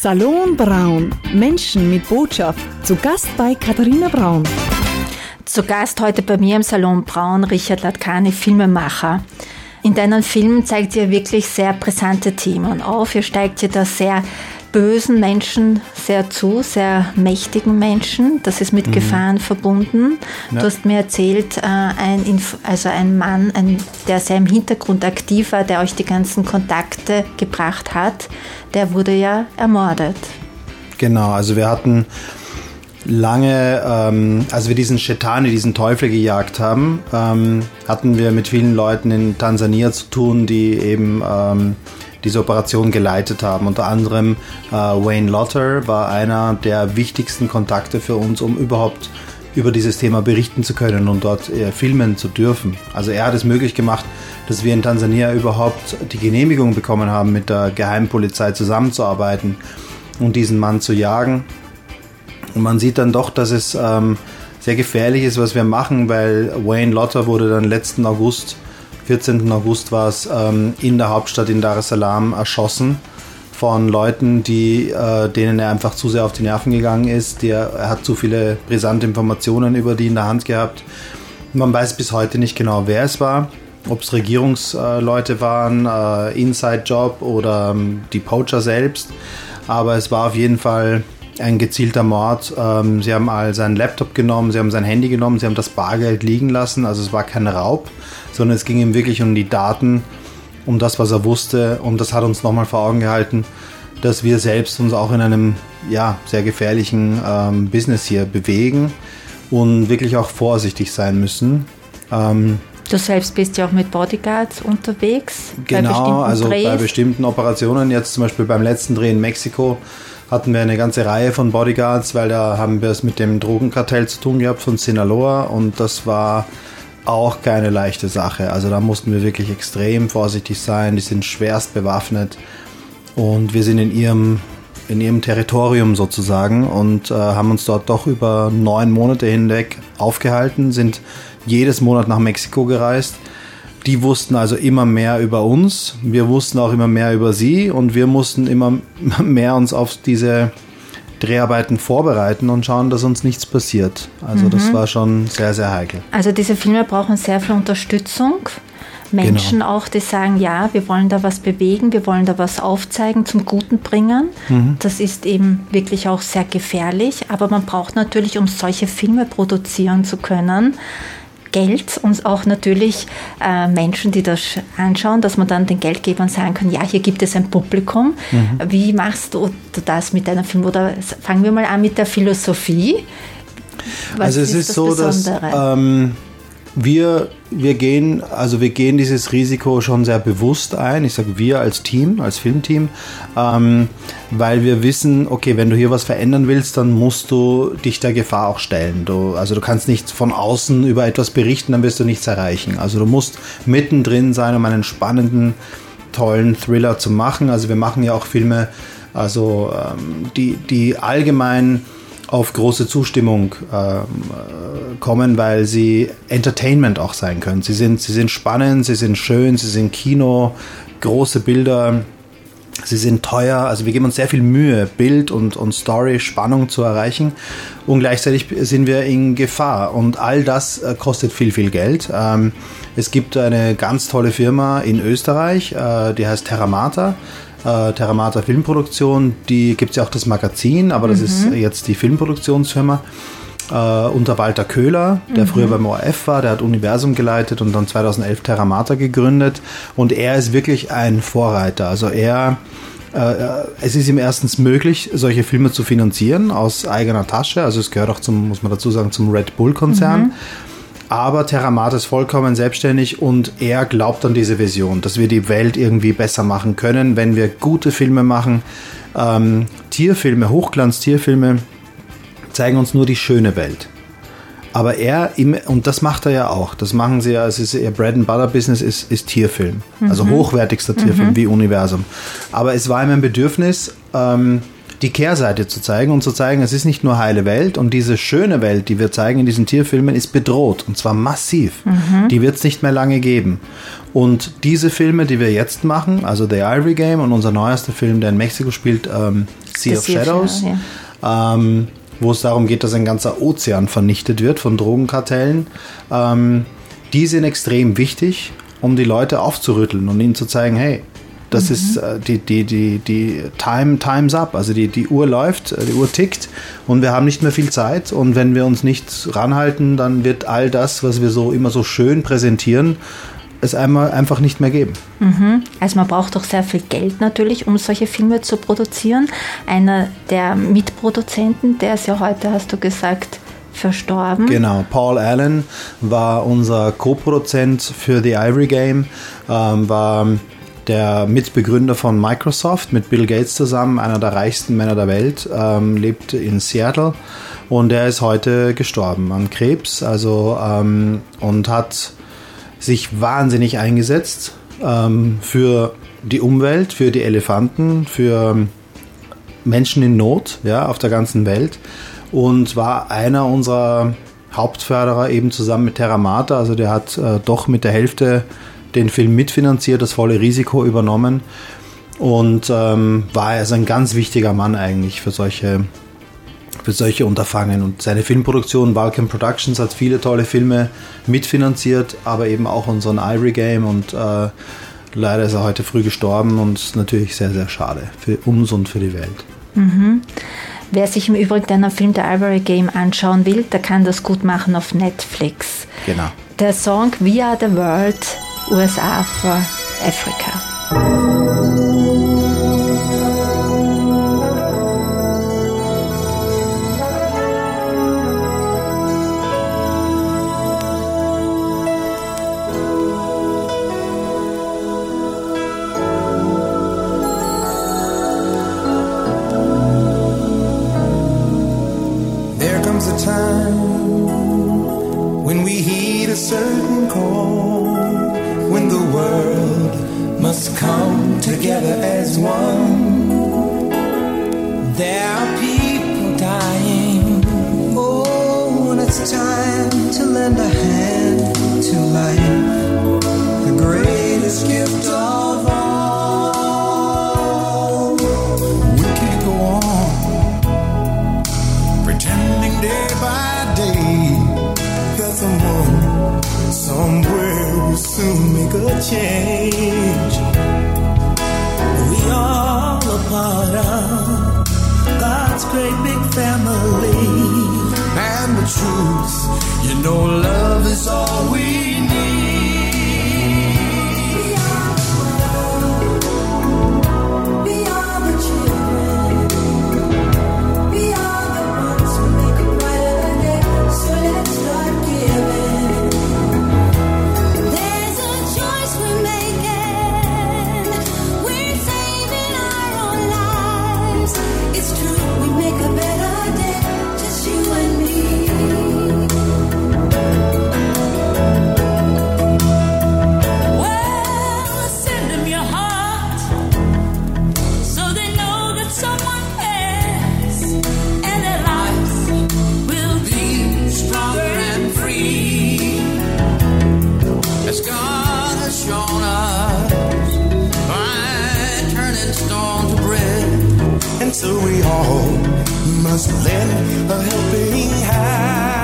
Salon Braun. Menschen mit Botschaft. Zu Gast bei Katharina Braun. Zu Gast heute bei mir im Salon Braun Richard Latkani, Filmemacher. In deinen Filmen zeigt ihr wirklich sehr brisante Themen auf. Ihr steigt ihr da sehr bösen Menschen sehr zu, sehr mächtigen Menschen. Das ist mit Gefahren verbunden. Ja. Du hast mir erzählt, ein Mann, der sehr im Hintergrund aktiv war, der euch die ganzen Kontakte gebracht hat, der wurde ja ermordet. Genau, also wir hatten lange, als wir diesen Shetani, diesen Teufel gejagt haben, hatten wir mit vielen Leuten in Tansania zu tun, die eben diese Operation geleitet haben. Unter anderem Wayne Lotter war einer der wichtigsten Kontakte für uns, um überhaupt über dieses Thema berichten zu können und dort filmen zu dürfen. Also er hat es möglich gemacht, dass wir in Tansania überhaupt die Genehmigung bekommen haben, mit der Geheimpolizei zusammenzuarbeiten und diesen Mann zu jagen. Und man sieht dann doch, dass es sehr gefährlich ist, was wir machen, weil Wayne Lotter wurde dann letzten August, 14. August war es, in der Hauptstadt in Dar es Salaam erschossen von Leuten, denen er einfach zu sehr auf die Nerven gegangen ist. Er hat zu viele brisante Informationen über die in der Hand gehabt. Man weiß bis heute nicht genau, wer es war, ob es Regierungsleute waren, Inside-Job oder die Poacher selbst. Aber es war auf jeden Fall ein gezielter Mord. Sie haben all seinen Laptop genommen, sie haben sein Handy genommen, sie haben das Bargeld liegen lassen. Also es war kein Raub, sondern es ging ihm wirklich um die Daten, um das, was er wusste. Und das hat uns nochmal vor Augen gehalten, dass wir selbst uns auch in einem sehr gefährlichen Business hier bewegen und wirklich auch vorsichtig sein müssen. Du selbst bist ja auch mit Bodyguards unterwegs. Genau, bei bestimmten Operationen. Jetzt zum Beispiel beim letzten Dreh in Mexiko hatten wir eine ganze Reihe von Bodyguards, weil da haben wir es mit dem Drogenkartell zu tun gehabt von Sinaloa und das war auch keine leichte Sache. Also da mussten wir wirklich extrem vorsichtig sein. Die sind schwerst bewaffnet und wir sind in ihrem Territorium sozusagen und haben uns dort doch über 9 Monate hinweg aufgehalten, sind jedes Monat nach Mexiko gereist. Die wussten also immer mehr über uns, wir wussten auch immer mehr über sie und wir mussten immer mehr uns auf diese Dreharbeiten vorbereiten und schauen, dass uns nichts passiert. Also das war schon sehr, sehr heikel. Also diese Filme brauchen sehr viel Unterstützung. Menschen auch, die sagen, ja, wir wollen da was bewegen, wir wollen da was aufzeigen, zum Guten bringen. Das ist eben wirklich auch sehr gefährlich, aber man braucht natürlich, um solche Filme produzieren zu können, Geld und auch natürlich Menschen, die das anschauen, dass man dann den Geldgebern sagen kann, ja, hier gibt es ein Publikum. Wie machst du das mit deinem Film? Oder fangen wir mal an mit der Philosophie. Was also es ist so, dass wir gehen dieses Risiko schon sehr bewusst ein. Ich sage wir als Team, als Filmteam, weil wir wissen, okay, wenn du hier was verändern willst, dann musst du dich der Gefahr auch stellen. Du kannst nicht von außen über etwas berichten, dann wirst du nichts erreichen. Also du musst mittendrin sein, um einen spannenden, tollen Thriller zu machen. Also wir machen ja auch Filme, die allgemein auf große Zustimmung kommen, weil sie Entertainment auch sein können. Sie sind spannend, sie sind schön, sie sind Kino, große Bilder, sie sind teuer. Also wir geben uns sehr viel Mühe, Bild und Story, Spannung zu erreichen und gleichzeitig sind wir in Gefahr und all das kostet viel, viel Geld. Es gibt eine ganz tolle Firma in Österreich, die heißt Terramata. Terramata Filmproduktion, die gibt es ja auch das Magazin, aber das ist jetzt die Filmproduktionsfirma unter Walter Köhler, der früher beim ORF war, der hat Universum geleitet und dann 2011 Terramata gegründet und er ist wirklich ein Vorreiter. Also es ist ihm erstens möglich, solche Filme zu finanzieren aus eigener Tasche, also es gehört auch muss man dazu sagen, zum Red Bull Konzern. Aber Terramata ist vollkommen selbstständig und er glaubt an diese Vision, dass wir die Welt irgendwie besser machen können, wenn wir gute Filme machen. Tierfilme, Hochglanz-Tierfilme zeigen uns nur die schöne Welt. Aber und das macht er ja auch, das machen sie ja, es ist ihr Bread-and-Butter-Business ist Tierfilm, also hochwertigster Tierfilm wie Universum. Aber es war ihm ein Bedürfnis, die Kehrseite zu zeigen und zu zeigen, es ist nicht nur heile Welt und diese schöne Welt, die wir zeigen in diesen Tierfilmen, ist bedroht und zwar massiv. Die wird es nicht mehr lange geben. Und diese Filme, die wir jetzt machen, also The Ivory Game und unser neuester Film, der in Mexiko spielt, Sea of Shadows, wo es darum geht, dass ein ganzer Ozean vernichtet wird von Drogenkartellen. Die sind extrem wichtig, um die Leute aufzurütteln und ihnen zu zeigen, hey, das ist die Time's up, also die Uhr läuft, die Uhr tickt und wir haben nicht mehr viel Zeit und wenn wir uns nicht ranhalten, dann wird all das, was wir so immer so schön präsentieren, es einfach nicht mehr geben. Also man braucht doch sehr viel Geld natürlich, um solche Filme zu produzieren. Einer der Mitproduzenten, der ist ja heute, hast du gesagt, verstorben. Genau, Paul Allen war unser Co-Produzent für The Ivory Game, war der Mitbegründer von Microsoft mit Bill Gates zusammen, einer der reichsten Männer der Welt, lebt in Seattle und er ist heute gestorben an Krebs, und hat sich wahnsinnig eingesetzt für die Umwelt, für die Elefanten, für Menschen in Not, ja, auf der ganzen Welt und war einer unserer Hauptförderer eben zusammen mit Terra Mater, also der hat doch mit der Hälfte den Film mitfinanziert, das volle Risiko übernommen und war also ein ganz wichtiger Mann eigentlich für solche Unterfangen. Und seine Filmproduktion Vulcan Productions hat viele tolle Filme mitfinanziert, aber eben auch unseren Ivory Game und leider ist er heute früh gestorben und natürlich sehr, sehr schade für uns und für die Welt. Wer sich im Übrigen den Film The Ivory Game anschauen will, der kann das gut machen auf Netflix. Genau. Der Song We Are the World, USA for Africa. There comes a time when we heed a certain call, when the world must come together as one. There are people dying. Oh, and it's time to lend a hand to life, the greatest gift of all. We can't go on pretending day by day that someone somewhere will soon make a change. We all a part of God's great big family, and the truth, you know, love is all we need. We are the children. We are the ones who make a brighter day. So let's start giving. There's a choice we're making. We're saving our own lives. It's true, we make a better day, just you and me. Well, send them your heart, so they know that someone cares, and their lives will be stronger and free. As God has shown us by turning stone to bread, and so we all must lend a helping hand.